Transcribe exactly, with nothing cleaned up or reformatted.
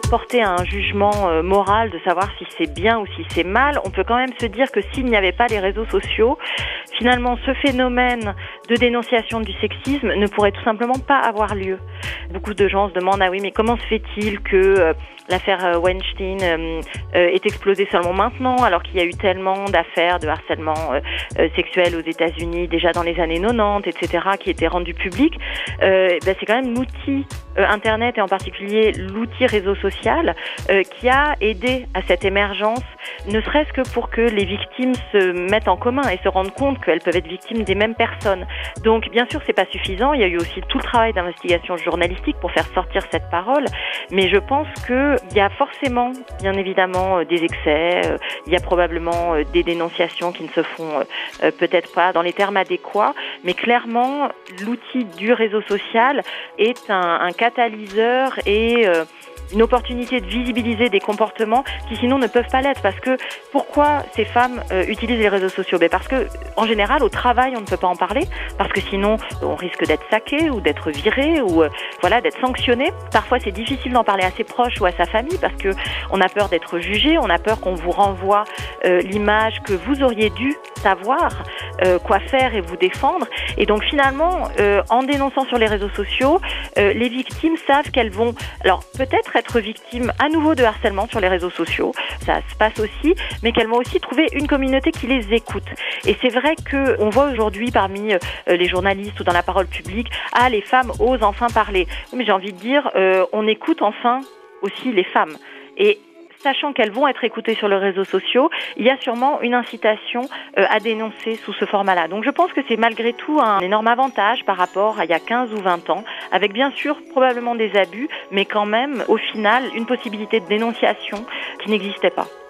porter à un jugement euh, moral de savoir si c'est bien ou si c'est mal. On peut quand même se dire que s'il n'y avait pas les réseaux sociaux, finalement, ce phénomène de dénonciation du sexisme ne pourrait tout simplement pas avoir lieu. Beaucoup de gens se demandent, ah oui, mais comment se fait-il que euh, l'affaire euh, Weinstein euh, euh, est explosée seulement maintenant, alors qu'il y a eu tellement d'affaires de harcèlement euh, euh, sexuel aux États-Unis déjà dans les années quatre-vingt-dix, et cetera, qui étaient rendus publics. Euh, ben, c'est quand même l'outil euh, Internet et en particulier l'outil réseau social euh, qui a aidé à cette émergence, ne serait-ce que pour que les victimes se mettent en commun et se rendent compte qu'elles peuvent être victimes des mêmes personnes. Donc bien sûr, c'est pas suffisant. Il y a eu aussi tout le travail d'investigation journalistique pour faire sortir cette parole, mais je pense qu'il y a forcément, bien évidemment, des excès. Il y a probablement des dénonciations qui ne se font euh, peut-être pas dans les termes adéquats, mais clairement, l'outil du réseau social est un, un catalyseur et euh, une opportunité de visibiliser des comportements qui sinon ne peuvent pas l'être. Parce que pourquoi ces femmes euh, utilisent les réseaux sociaux? Ben parce que en général au travail on ne peut pas en parler, parce que sinon on risque d'être saqué ou d'être viré ou euh, voilà d'être sanctionné. Parfois c'est difficile d'en parler à ses proches ou à sa famille parce que on a peur d'être jugé, on a peur qu'on vous renvoie euh, l'image que vous auriez dû savoir euh, quoi faire et vous défendre. Et donc finalement euh, en dénonçant sur les réseaux sociaux, euh, les victimes savent qu'elles vont alors peut-être être victimes à nouveau de harcèlement sur les réseaux sociaux, ça se passe aussi, mais qu'elles vont aussi trouver une communauté qui les écoute. Et c'est vrai qu'on voit aujourd'hui parmi euh, les journalistes ou dans la parole publique, ah les femmes osent enfin parler. Mais j'ai envie de dire, euh, on écoute enfin aussi les femmes. Et sachant qu'elles vont être écoutées sur les réseaux sociaux, il y a sûrement une incitation euh, à dénoncer sous ce format-là. Donc je pense que c'est malgré tout un énorme avantage par rapport à il y a quinze ou vingt ans, avec bien sûr probablement des abus, mais quand même au final une possibilité de dénonciation qui n'existait pas.